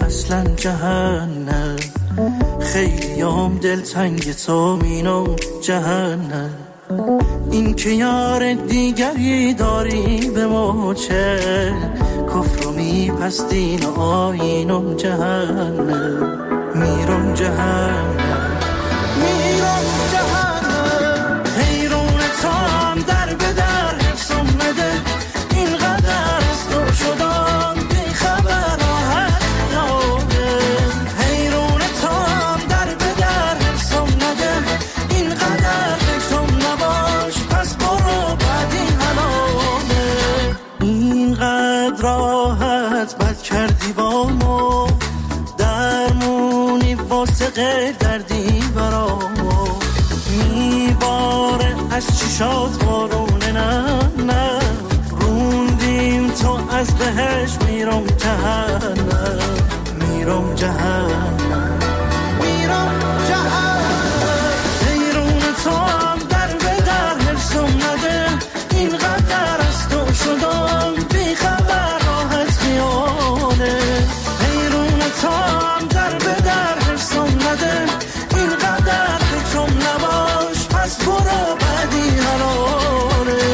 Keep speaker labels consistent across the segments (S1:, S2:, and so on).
S1: اصلا جهنم، خیلیام دلتنگ تو مینم جهنم. این که یار دیگری داری به ما چه، کفر و میپستین و آینم جهنم، میرم جهنم، میرم جهنم. حیرون تام در به در حفظم نده، اینقدر از تو شدم بی خبر راحت یاده. حیرون تام در به در حفظم نده، اینقدر فکرم نباش پس برو بعد این حلاله. اینقدر راحت بد کردی با ما، درمونی واسه غیر دردی برا ما. میباره از چشات بارونه، نه نه روندیم تو از بهش. میرم جهنم، میرم جهنم، میرم جهنم. حیرون تو هم در به در حرسم نده، اینقدر از تو شدم بی خبر راحت خیاله. حیرون تو هم در به در حرسم نده، اینقدر فکرم نباش پس برو بعدی حلاله.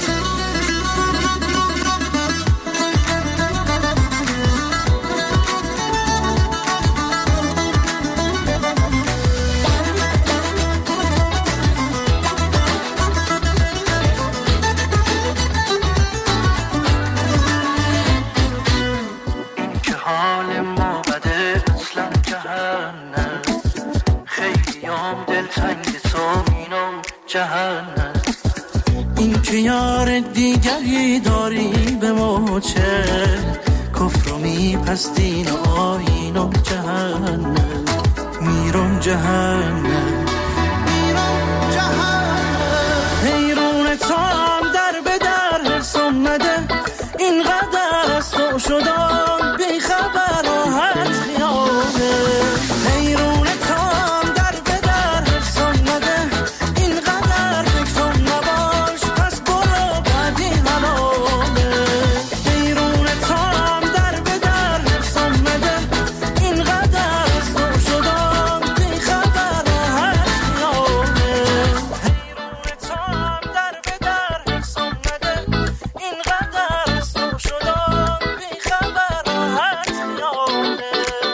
S1: این که حال ما بده اصلا جهنم، خیلیام دلتنگ تو مینم جهنم. این که یار دیگری داری به ما چه، کفر و میپستین و آینم جهنم، میرم جهنم، میرم جهنم. حیرون تو هم در به در حرسم نده، اینقدر از تو شدم بی خبر راحت خیاله. حیرون تو هم در به در حرسم نده، اینقدر فکرم نباش پس برو بعدی حلاله. حیرون تو هم در به در حرسم نده، اینقدر از تو شدم بی خبر راحت خیاله. حیرون تو هم در به در حرسم نده، اینقدر از تو شدم بی خبر راحت خیاله.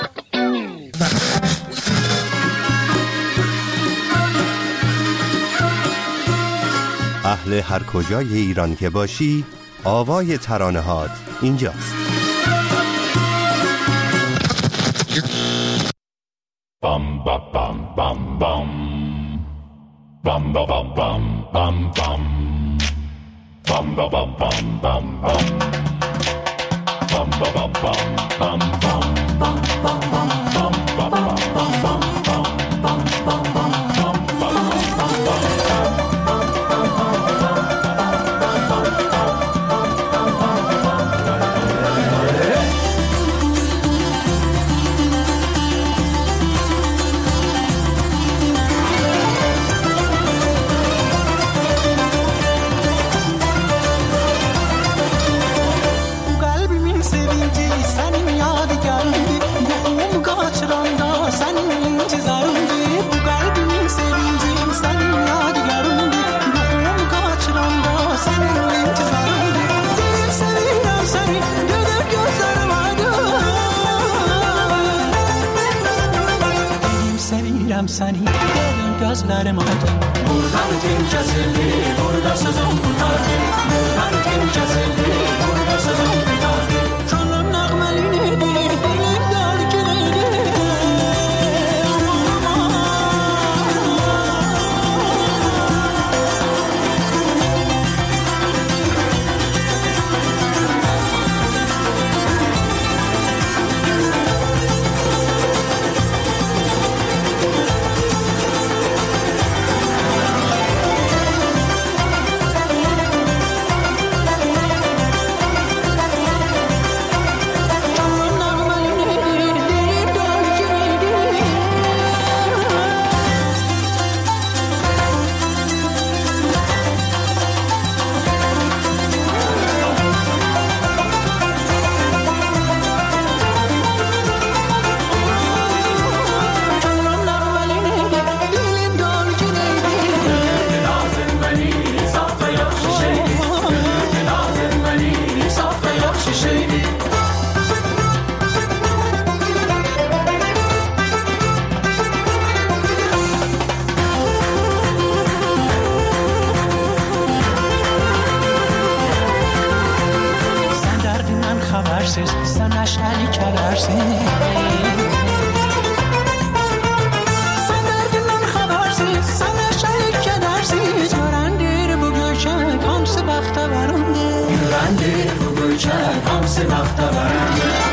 S2: اهل هر کجای ایران که باشی، آوای ترانه هات اینجاست.
S3: بام با بام بام بام بام با بام بام بام بام بام با بام بام بام بام بام با بام بام بام بام بام بام با بام بام
S4: seni derin gözlerim aydın. Buradan kim kesildi, burada sözüm kurtardı. Buradan kim kesildi, burada sözüm kurtardı. Canım nağmeliydi, dilim derginiydi. دست نفت برنده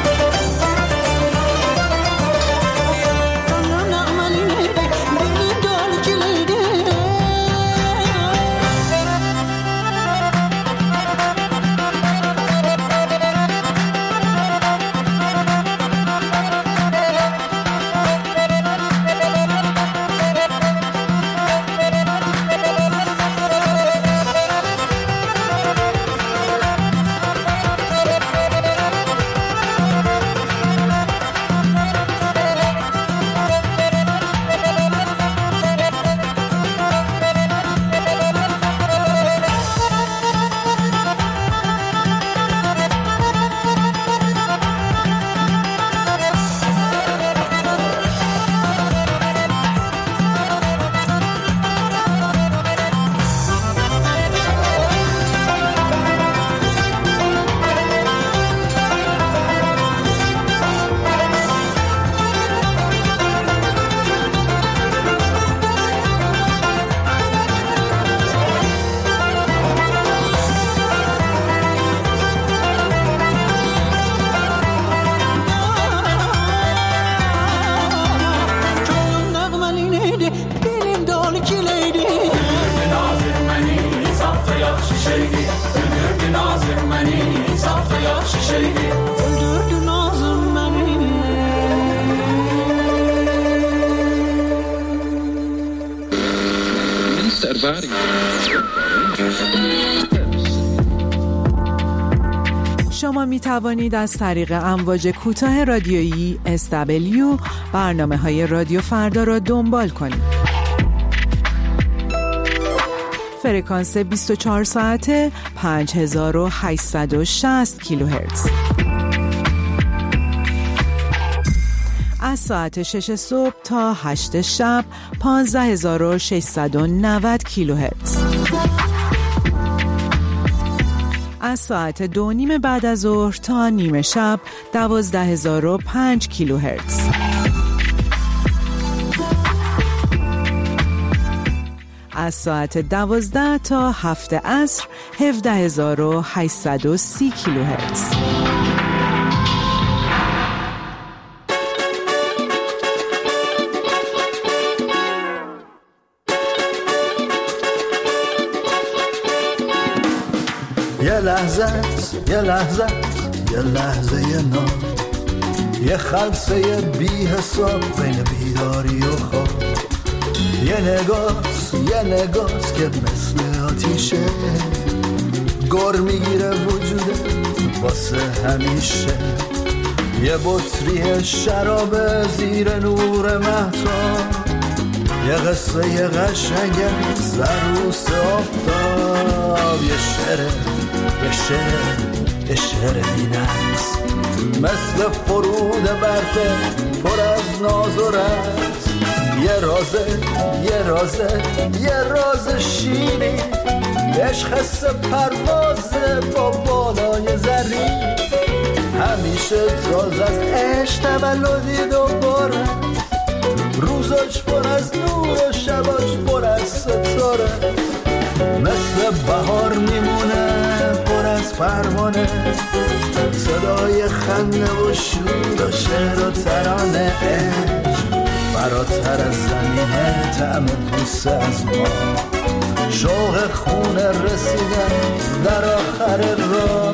S5: شما می توانید از طریق امواج کوتاه رادیویی SW برنامه‌های رادیو فردا را دنبال کنید. فرکانس 24 ساعته 5860 کیلوهرتز. از ساعت 6 صبح تا 8 شب 15690 کیلوهرتز. از ساعت 2:30 بعد از ظهر تا نیمه شب 12005 کیلوهرتز. از ساعت 12 تا 7 عصر 17830 کیلوهرتز.
S1: یه لحظه نام، یه خلصه بی حساب بین بیداری و خواب، یه نگاس که مثل آتیشه گر میگیره وجوده واسه همیشه، یه بطری شراب زیر نور مهتاب، یه قصه قشنگ سروس آفتاب، یه شعر بی‌نقص مثل فرود برفه پر از ناز و رقص، یه راز شیرین، عشق حس پروازه با بالای زرین، همیشه تازه از عشق تولدی دوباره، روزاش پر از نور و شباش پر از ستاره، مثل بهار میمونه پر از پروانه، صدای خنده و شور و شعر و ترانه، فراتر از زمینه طعم بوسه از ما، شوق خونه رسیدن در آخر راه.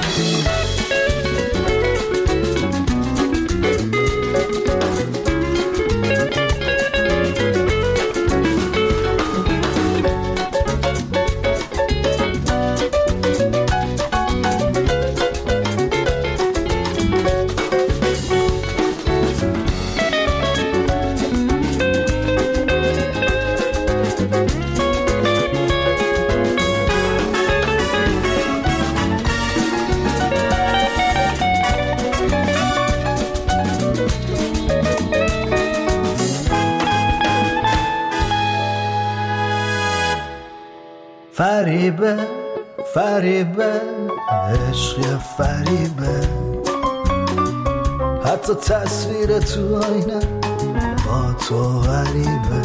S1: فریبه عشق فریبه، حتی تصویر تو آینه با تو غریبه،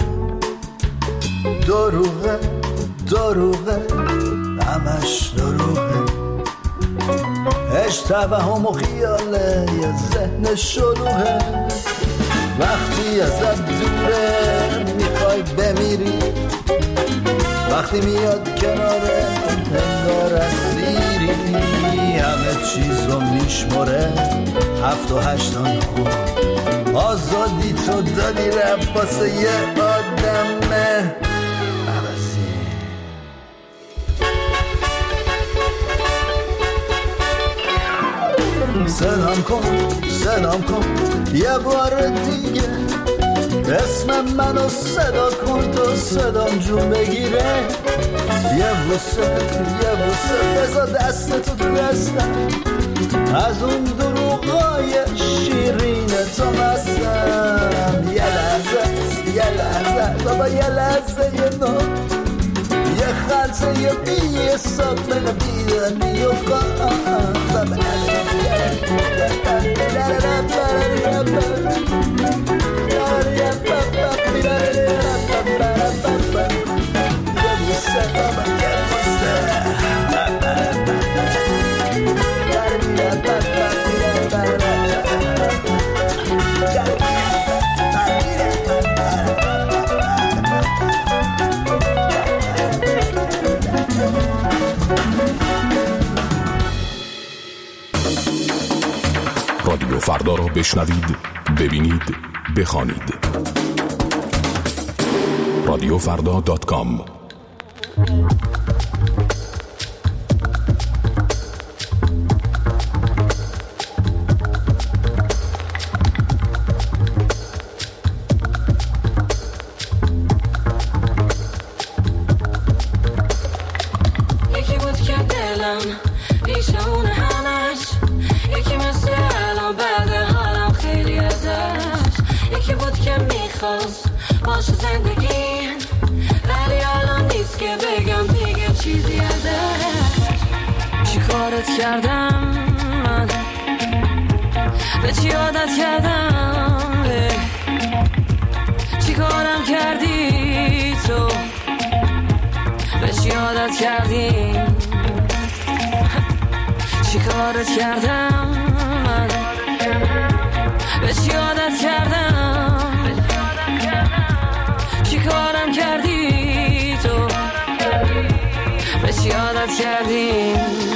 S1: دروغه همش دروغه، عشق
S6: توهم و خیاله یه ذهن شلوغه وقتی ازت دوره میخوای بمیری وقتی میاد کناره انگار اسیری همه چیزو میشمره 7 و 8 خون آزادی تو دادی رفت واسه یه آدمه عوضی سلام کن یه بار دیگه اسم منو صدا کن تا صدام جون بگیره یه بوسه بذار دستتو تو دستم از اون دروغای شیرین تو مستم یه لحظه بابا یه لحظه یه نو یه خلصه یه بیه ساب من بیدنی و قام
S3: رادیو فردا را بشنوید، ببینید، بخوانید. radiofrda.com
S7: یکی بود که دلم پیشونه همش یکی مثل الان بعد حالم خیلی ازش یکی بود که میخواست باشه زندگیم ولی الان نیست که بگم دیگه چیزی ازش چی کارت کردم من به چی عادت کردم چی کارم کردی تو به چی عادت کردی چی کارت کردم من به چی عادت کردم چی کارم کردی تو به چی عادت کردی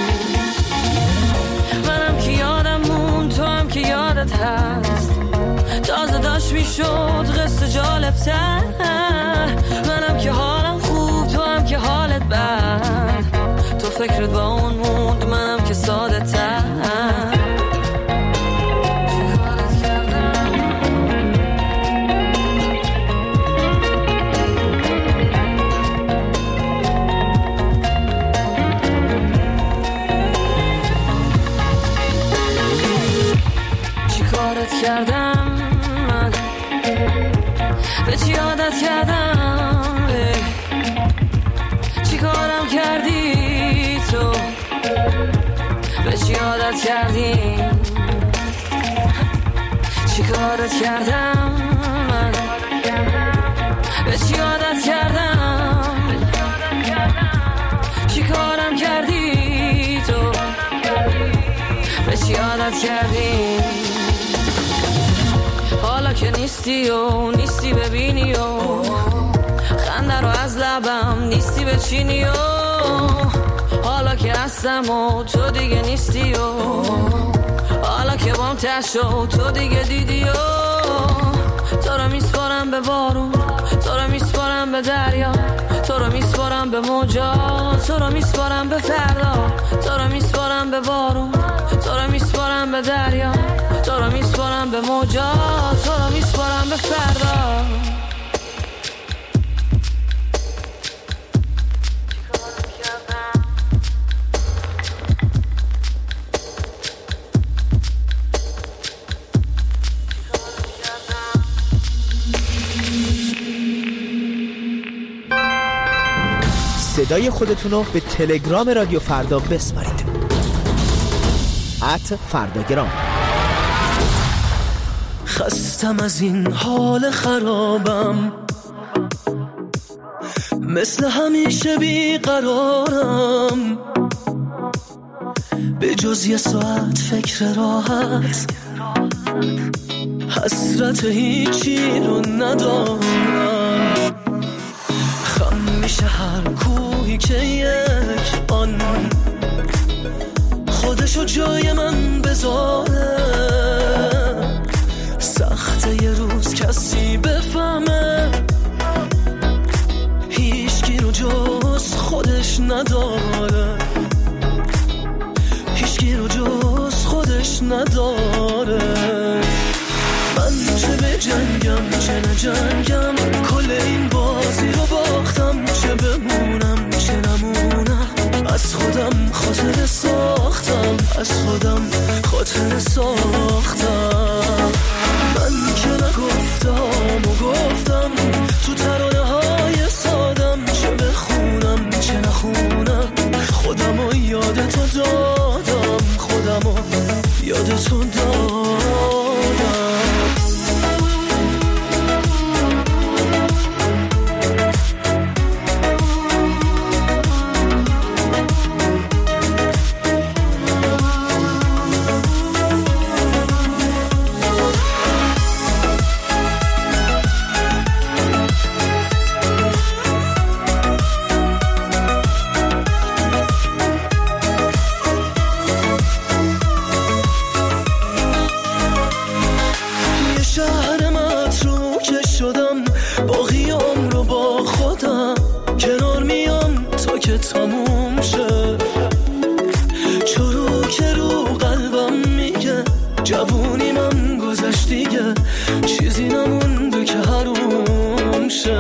S7: منم که یادم مون تو هم که یادت هست تازه داشت میشد قصه جالب تر منم که حالم خوب تو هم که حالت بد تو فکرت با اون موند منم که ساده تر چی کارت کردم من به چی عادت کردم چی کارم کردی تو به چی عادت کردی چی کارت کردم من به چی عادت کردم چی کارم کردی تو به چی عادت کردی حالا که نیستی و نیستی ببینی و خنده رو از لبم نیستی بچینی و حالا که هستم و تو دیگه نیستی و حالا که بام تشو تو دیگه دیدی و تو رو میسپارم به بارون تو رو میسپارم به دریا تو رو میسپارم به موجا تو رو میسپارم به فردا تو رو میسپارم به بارون تو رو میسپارم به دریا تو رو میسپارم به موجا تو رو میسپارم به فردا
S8: صدای خودتون رو به تلگرام رادیو فردا بسپارید @فرداگرام.
S4: خستم از این حال خرابم مثل همیشه بیقرارم
S9: به جز یه ساعت فکر راحت، حسرت هیچی رو ندارم. خم میشه هر کوهی که یک آن خودشو جای من بذاره. سخته یه روز کسی بفهمه هیچکی رو جز خودش نداره، هیچکی رو جز خودش نداره. من چه به جنگم چه نجنگم، کل این بازی رو باختم. چه بمونم چه نمونم، از خودم خاطر ساختم، از خودم خاطر ساختم. من که نگفتم و گفتم تو ترانه های سادم. چه بخونم چه نخونم، خودم رو یاد تو دادم، خودم رو یاد تو دادم. تموم شه چرو که رو قلبم میگه جوونی من گذشت دیگه، چیزی نمونده که حروم شه.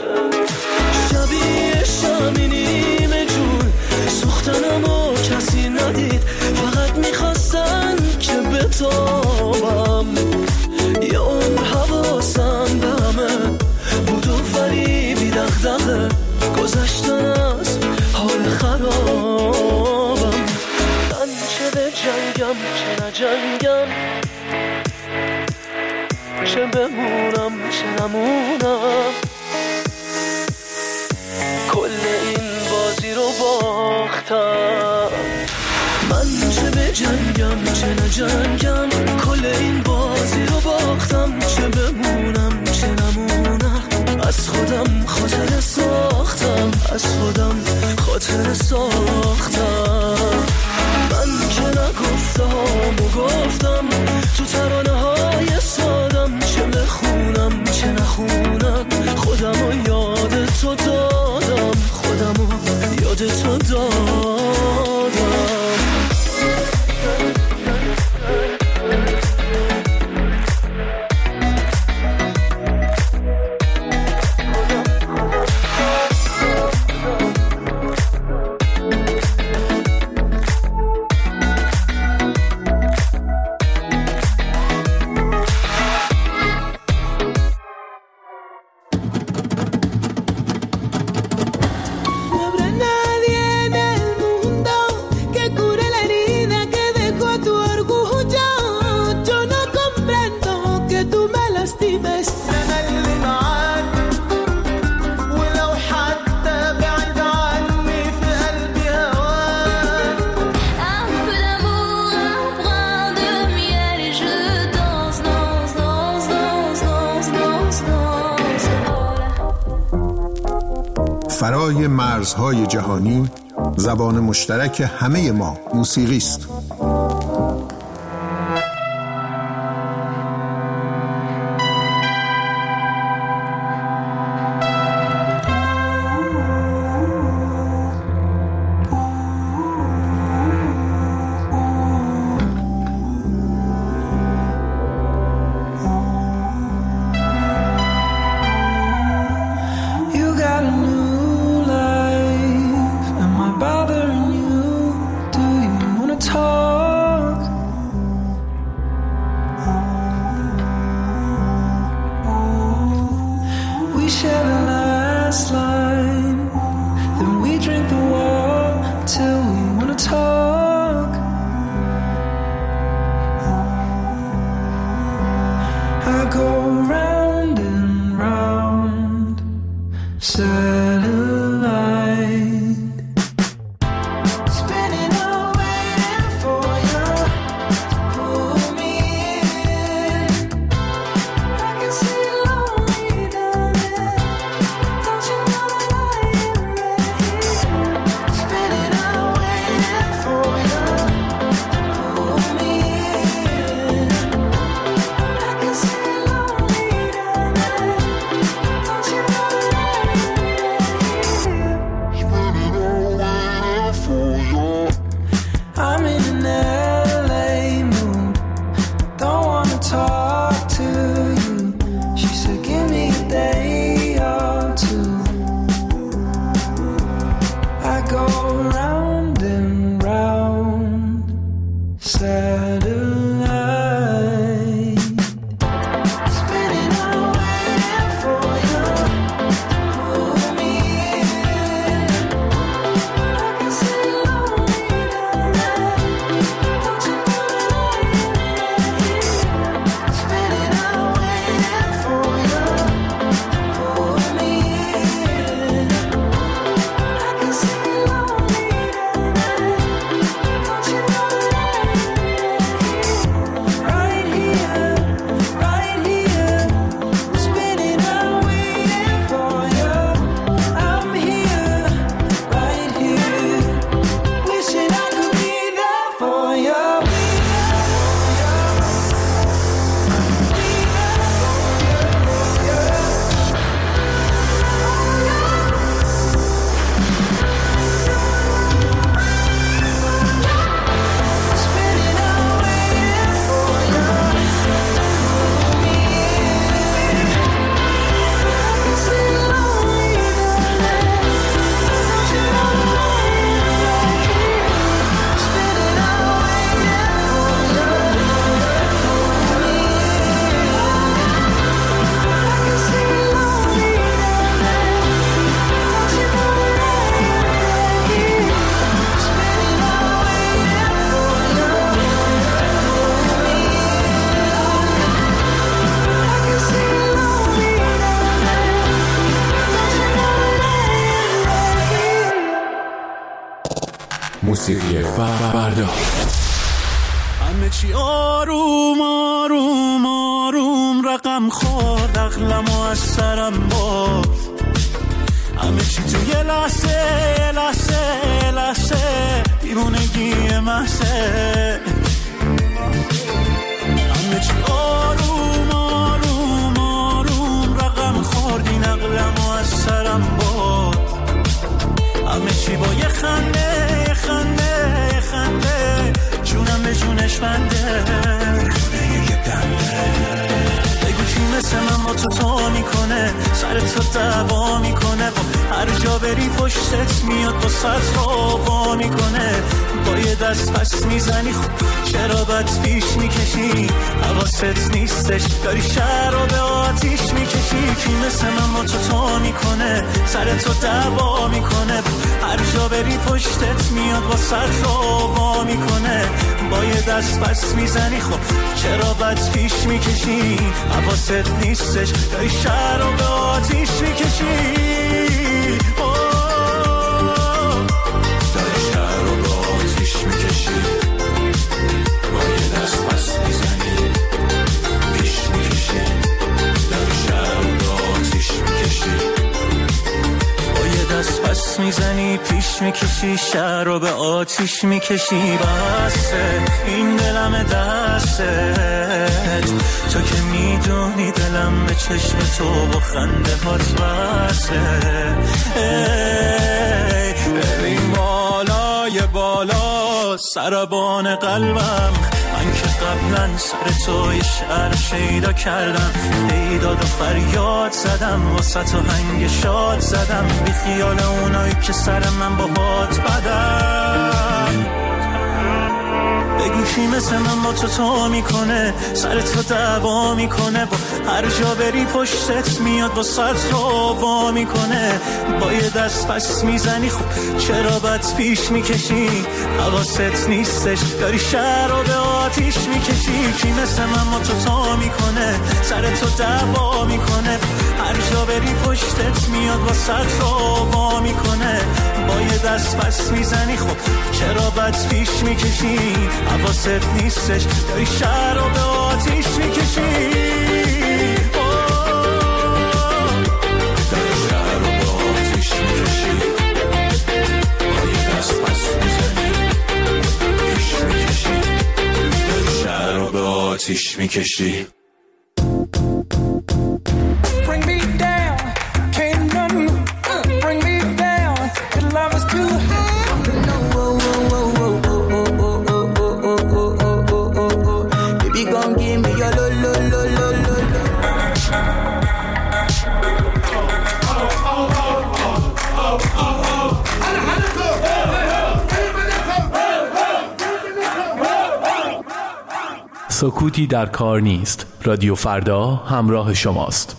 S9: شبیه شمی نیمه جون سوختنمو کسی ندید، فقط میخواستن که بتابم. یه عمر حواسم به همه بود و فریبی دغدغه، گذشتن از حال خرابم. من چه به جنگم چه نجنگم، چه بمونم چه نمونم، کل این بازی رو باختم. من چه به جنگم چه نجنگم، کل این بازی رو باختم. چه بمونم چه نمونم، از خودم خاطر ساختم، از خودم خاطر ساختم. من که نگفتم و گفتم تو ترانه های سادم. چه بخونم چه نخونم، خودم رو یاد تو دادم، خودم رو یاد تو دادم.
S10: فرای مرزهای جهانی، زبان مشترک همه ما موسیقی است.
S4: Talk go round and round, satellite, spinning away for you, pull me in. I can see lonely tonight, don't you know that? Spinning away for you, pull me in. I can see lonely tonight, don't you know that? Right here, spinning away for you. I'm here, right here, wishing I could be there for you. Spinning away for you. I can see lonely tonight, don't you know that? Spinning away for you. I can see lonely tonight, don't you know that? Spinning away for you. I can see lonely tonight, don't you know that?
S3: موسیقی فردا.
S1: همه چی آروم آروم آروم رقم خورد، عقلمو از سرم برد. همه چی تو یه لحظه دیوونگی محضه. همه چی آروم آروم آروم رقم خورد، این عقلمو از سرم برد. همه چی با یه خنده جونم به جونش بنده. بگو کی مثل من با تو میکنه، سر تو دعوا میکنه، با هر جا بری پشتت میاد، با سرت وا میکنه. با یه دست پس میزنی، خب چرا بد پیش میکشی؟ حواست نیستش داری شهر رو به آتیش میکشی. کی مثل من با تو میکنه، سر تو دعوا میکنه، هر جا بری پشتت میاد، با سرت وا میکنه. با یه دست پس میزنی، خب چرا بد پیش میکشی؟ حواست نیستش داری شهر رو به آتیش میکشی. داری شهر رو به آتیش میکشی. با یه دست پس میزنی، پیش میکشی. داری شهر رو به آتیش میکشی. با یه دست پس میزنی، پیش میکشی، شهر رو به آتیش میکشی. بسه این دلم دستت، تو که میدونی دلم به چشم تو با خنده هات بسه. ببین بالای بالا سربان قلبم، من که قبلا سر تو یه شعر شیدا کردم، پیداد و فریاد زدم، واسه تو هنگ شاد زدم، بی خیال اونایی که سر من با هات بدم. بگو کی مثل من با تو میکنه، سر تو دعوا میکنه، با هر جا بری پشتت میاد، با سرت رو وا میکنه. با یه دست پس میزنی، خب چرا بد پیش میکشی؟ حواست نیستش داری شهر رو به آتیش میکشی. کی مثل من با تو میکنه، سر تو دعوا میکنه، هر جا بری پشتت میاد، با سرت رو وا میکنه. با یه دست پس میزنی، خب چرا بد پیش میکشی؟ حواست نیستش داری شهر رو به آتیش میکشی. داری شهر رو به آتیش میکشی. با یه دست پس میزنی، پیش میکشی. داری شهر رو به آتیش میکشی.
S4: Bring me down, can't nothing bring me down. Your love is too high. Baby, gon' give me your lo lo lo lo lo lo.
S11: سکوتی در کار نیست. رادیو فردا همراه شماست.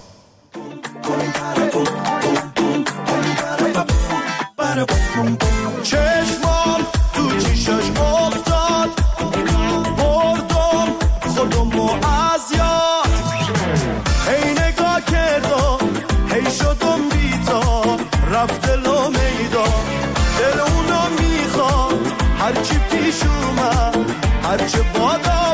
S9: چشمام تو چیشاش افتاد، بردم خودمو از یاد، هی نگاه کردم هی شدم بیتا، رفت دلو میدان، دل اونا میخواد هرچی پیش اومد، هرچی بادا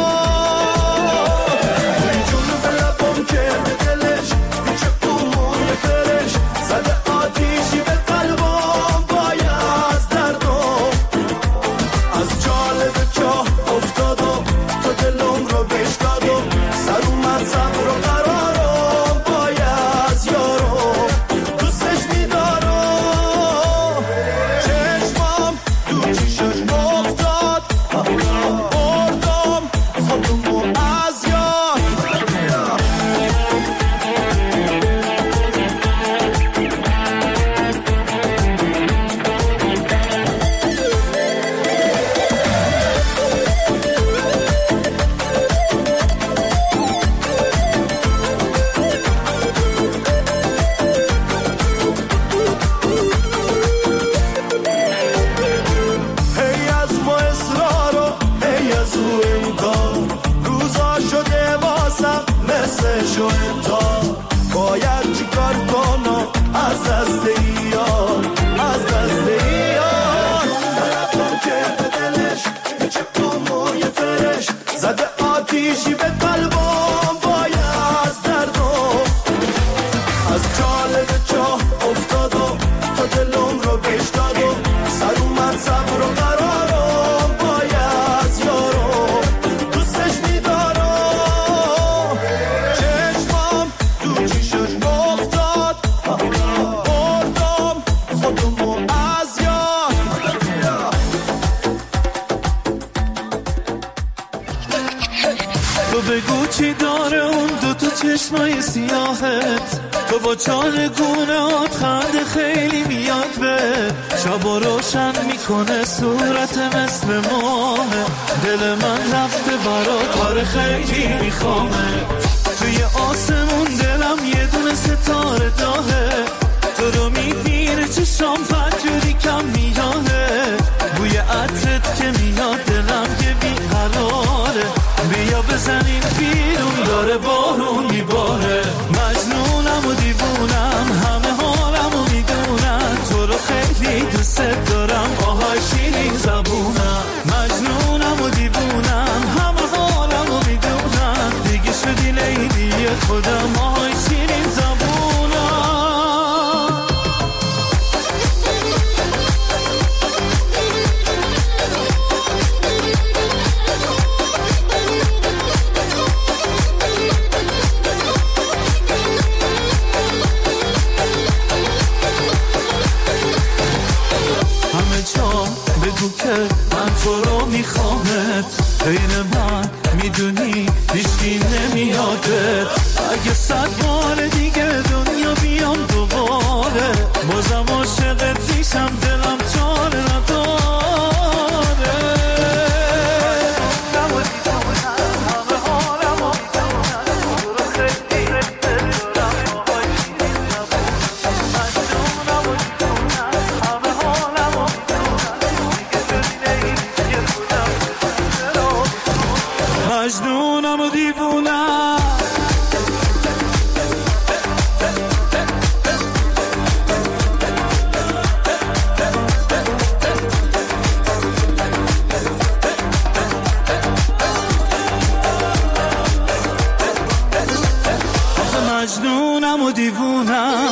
S9: باد، توی جنوب لبم کرده دلش، پیچه اومون فرش زده آتیشی به قلبم باید دردم، از جالب چاه افتادم تا دلم رو بشکادم، سر اومد صبر و قرارم باید یارم، دوستش میدارم، چشمام تو چیشش افتاد، بردم خودمو از یاد. هی از ما اصرار و هی از او انکار، روزا شده واسم مثل شو انتار، باید چیکار کنم از دست ایار، از دست ایار، طلبم کرده دلش پیچه موی فرش زده آتیشی به قلبم باید دردم، از جالب چاه افتادم تا دلم رو بشکادم، سر اومد صبر و قرارم باید یارم، دوستش میدارم، چشمام تو چیشش افتاد، بردم خودمو از یاد. تو بگو چی داره اون دوتا چشمای سیاهت، تو با چالگونات خنده خیلی میاد به شبا روشن میکنه صورت مثل ماه، دل من رفته برات کار خیلی میخوامه، توی آسمون دلم یه دونه ستاره داهه، تو رو میبینه چشام پنجوری کم میانه، بوی عطرت که میاد دلم که بیقراره، بیا بزنیم بیرون داره بارون میباره، مجنونم و دیوونم همه حالم و میدونم، تو رو خیلی دوست دارم آهای شیرین زبونم، مجنونم و دیوونم همه حالم و میدونم، دیگه شدی لیلی خودم آهای شیرین زبونم. همه جا بگو که من تو رو میخوامت، غیر من میدونی هیچکی نمیادت، اگه 100 بار دیگه دنیا بیام دوباره، بازم عاشقت میشم دلم چاره نداره. مجنونم و دیوونم، مجنونم و دیوونم.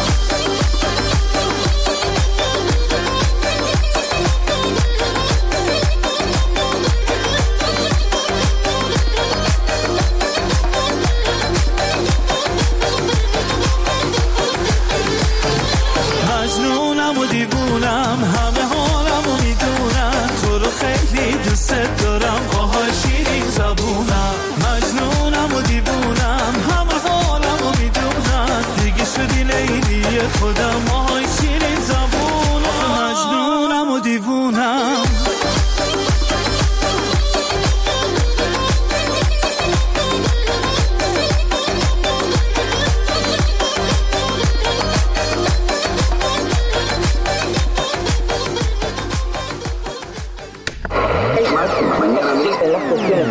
S9: مجنونم و دیوونم، همه حالم و میدونم، تو رو خیلی دوست دارم آهای شیرین زبونم، مجنونم و دیوونم همه حالم و میدونم، دیگه شدی لیلی خودم آهای شیرین زبونم، مجنونم و دیوونم.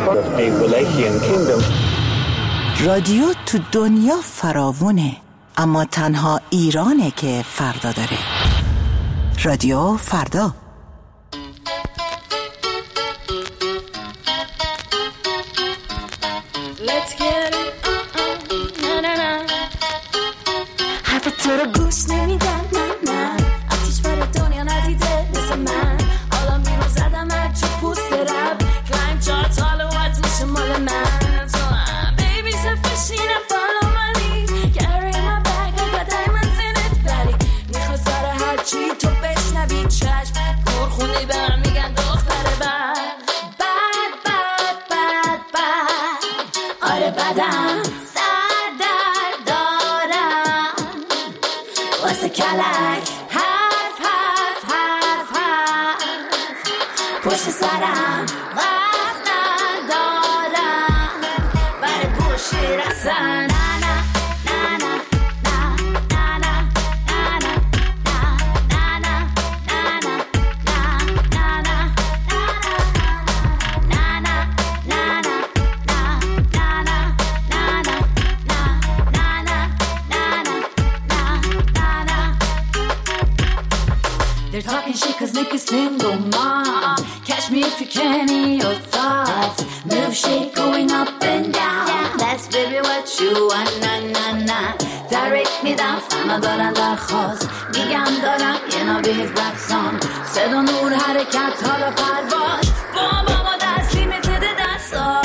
S12: رادیو تو دنیا فراوونه، اما تنها ایرانه که فردا داره. رادیو فردا.
S7: Let's get it. Na na na. حرف تو رو گوش نمیدم من آتیش بر دنیا ندیده مثل من. حالا میرو زدم تو پوست رب کلایم چارت حالا وقت میشه مال من. تو هم بیبی سفشینم follow my lead. Carry my bag I got diamonds in it ولی میخوا سر هرچی تو بشنوی چشم کورخونی برم میگن دختر بد بد بد بد بد. آره بدم سر در دارم واسه کلک حرف حرف حرف حرف پشت سرم وقت ندارم برای گوشی رسن. They're talking shit cause niggas single mom. Catch me if you can in your thoughts. Move shit going up and down. That's baby what you want, na na na. Direct me down, فهمه دارن درخواست. میگم دارم یه نوبیت رپ سانگ. صدا نور حرکت حالا پرواز. بابا دست لیمیتد دستا.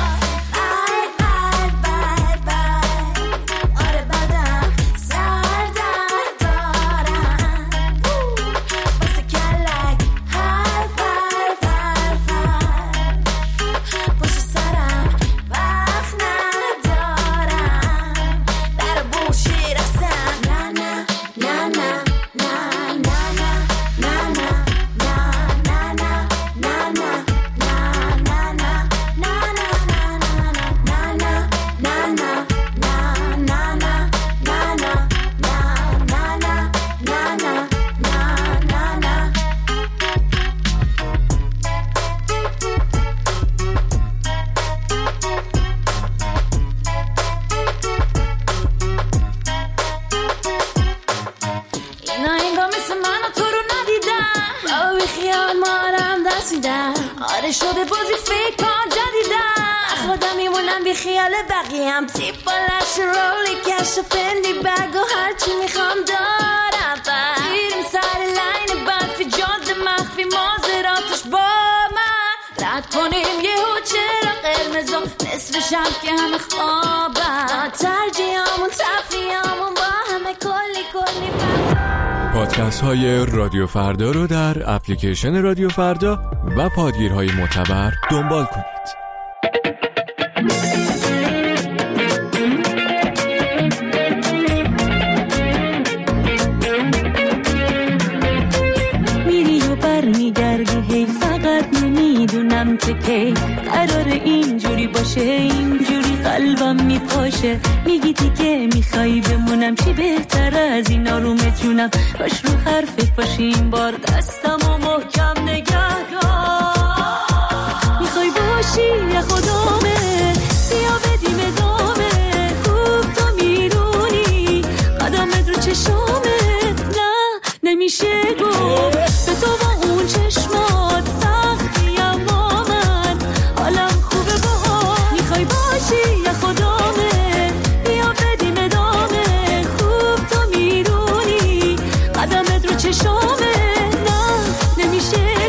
S7: شده بازی فکر جدیدم خودم میمونم بی خیال بقیه‌ام تیپ بالاش رولی کش و فندی بگ و هرچی میخوام دارم بریم سر لین برفی جاده مخفی مازراتش با من رد کنیم یه چرا قرمزو نصف شب که همه خوابم ترجیحامون تفریحامون با همه کلی
S11: پادکست های رادیو فردا رو در اپلیکیشن رادیو فردا و پادگیرهای معتبر دنبال کنید.
S13: میری و برمیگردی هی فقط نمیدونم که کی قرار اینجوری باشه اینجوری قلبم میپاشه میگی دیگه میخوای بمونم چی بهتر از این آرومت جونم باش رو حرفت باشی این بار دستم و محکم نگه دار میخوای باشی یا خدامه بیا بدیم ادامه خوب تو میدونی قدمت رو چشامه نه نمیشه گفت به تو با اون چشمات سختی اما من حالم خوبه با میخوای باشی یا خدامه بیا بدیم ادامه خوب تو میدونی قدمت رو چشامه نه نمیشه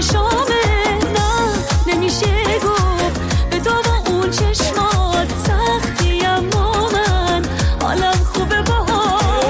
S13: چشامه، نه نمیشه گفت به تو با اون چشمات سختی، اما من حالم خوبه باهات.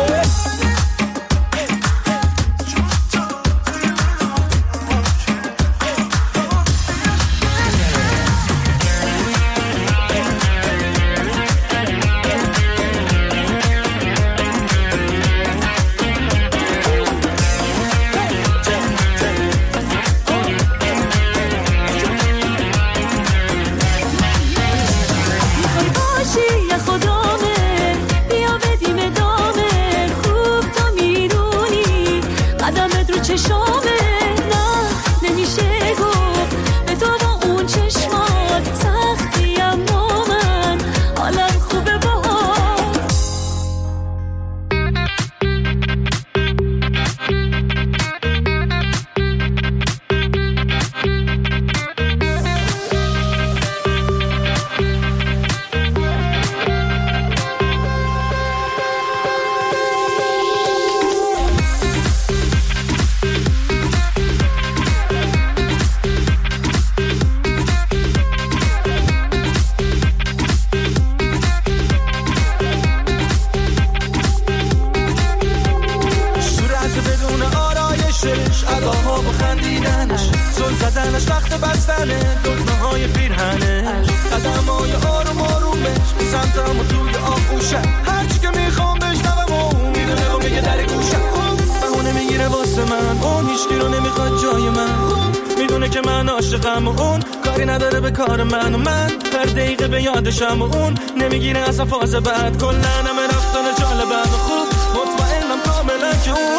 S9: اون نمیگیره اصلا فاز بعد، کلن همه رفتن جالبم خوب، مطمئنم کاملا که اون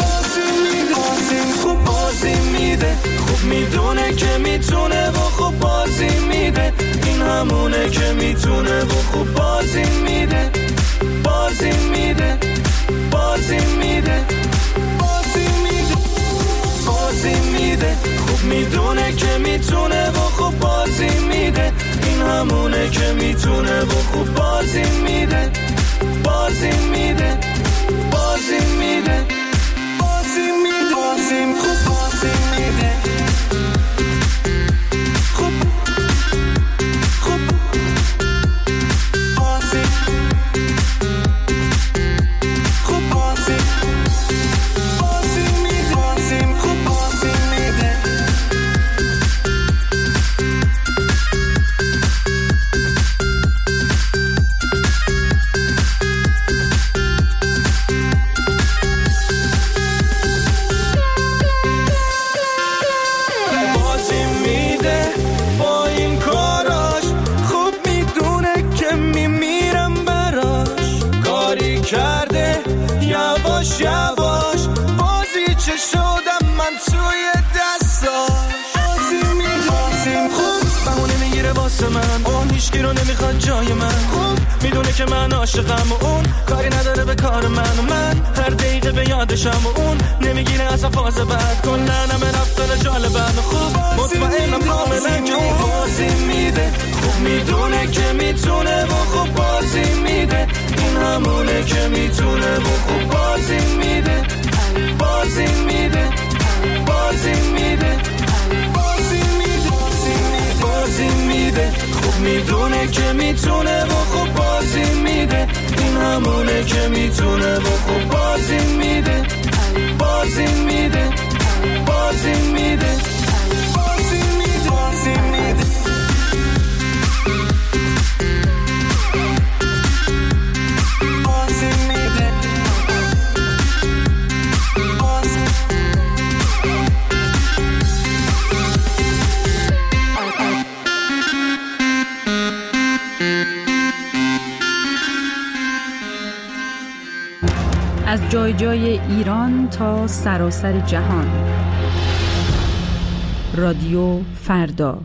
S9: خوب بازی میده، خوب میدونه که میتونه و خوب بازی میده، این همونه که میتونه و خوب بازی میده، بازی میده، بازی میده، بازی میده، بازی میده، خوب میدونه که میتونه و خوب بازی میده، این همونه که میتونه و خوب بازی میده، بازی میده، بازی میده، بازی میده، بازی خوب بازی میده، خوب خوب بازی خوب بازی بازی میده، بازی خوب بازی میده. یواش بازی چه شدم من توی دستاش، بازی میدازیم خوب بهونه میگیره واسه من، اون هیچکی رو نمیخواد جای من، خوب میدونه که من عاشقم و اون کاری نداره به کار من، و من هر دقیقه به یادشم و اون نمیگیره اصلا فاز بعد، کلن همه رفتن جالبم خوب، مطمئنم کاملا که اون بازی میده، خوب میدونه که میتونه و خوب بازی میده، این همونه که میتونه و خوب بازی میده، بازی میده، بازی میده، بازی میده، بازی میده، خوب میدونه که میتونه و خوب بازی میده، این همونه که میتونه و خوب بازی میده، بازی میده، بازی میده، بازی میده، بازی میده.
S14: از جای جای ایران تا سراسر جهان، رادیو فردا.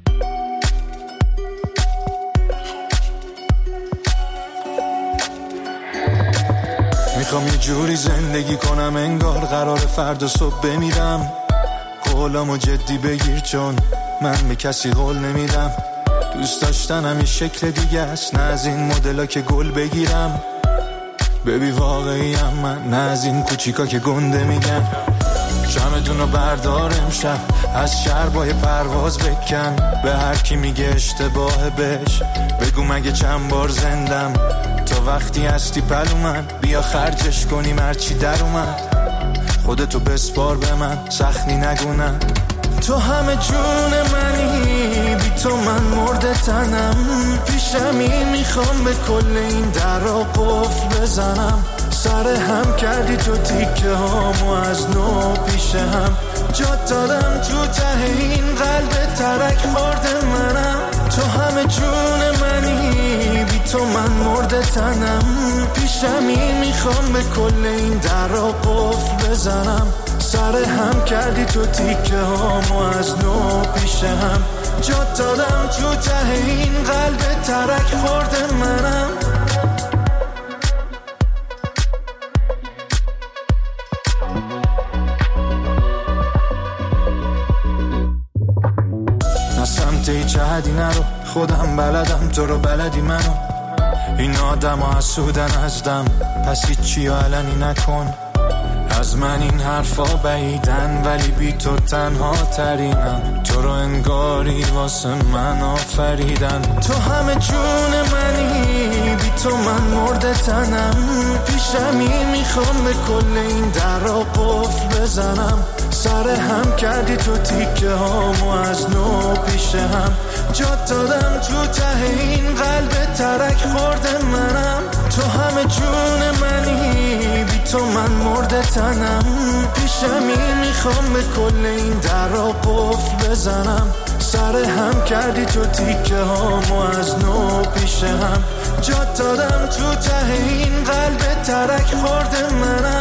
S15: میخوام یه جوری زندگی کنم انگار قرار فردا صبح بمیرم، قولامو جدی بگیر چون من به کسی قول نمیدم، دوست داشتنم یه شکل دیگه است، نه از این مدلا که گل بگیرم، ببی واقعیم من، نه از این کوچیکا که گنده میگن، شمعدونو بردار امشب از شربای پرواز بکن. به هر کی میگه اشتباه بهش بگو مگه چند بار زندم. تا وقتی هستی پلو من بیا خرجش کنیم هرچی در اومد. خودتو بسپار به من سخنی نگونم. تو همه جون منی بی تو من مرده تنم. پیشمی میخوام به کل این درا قفل بزنم. سر هم کردی تو تیکه هامو از نو پیش هم. جات دادم تو ته این قلب ترک خورده منم. تو همه جون منی بی تو من مرده تنم. پیشمی میخوام به کل این درا قفل بزنم. سر هم کردی تو تیکه هامو از نو پیش هم. جات دادم تو ته این قلب ترک خورده منم. نه سمت جهدی نرو خودم بلدم تو رو بلدی منو. این آدم ها حسودن ازدم پس هیچی علنی نکن. از من این حرفا بعیدن ولی بی تو تنها ترینم. تو رو انگاری واسه من آفریدن. تو همه جون منی بی تو من مرده تنم. پیشمی میخوام به کل این درا قفل بزنم. سر هم کردی تو تیکه هامو از نو پیش هم. جات دادم تو ته این قلب ترک خورده منم. تو همه جون منی بی تو من مرده تنم. پیشمی میخوام به کل این درا قفل بزنم. سر هم کردی تو تیکه هامو از نو پیش هم. جات دادم تو ته این قلب ترک خورده منم.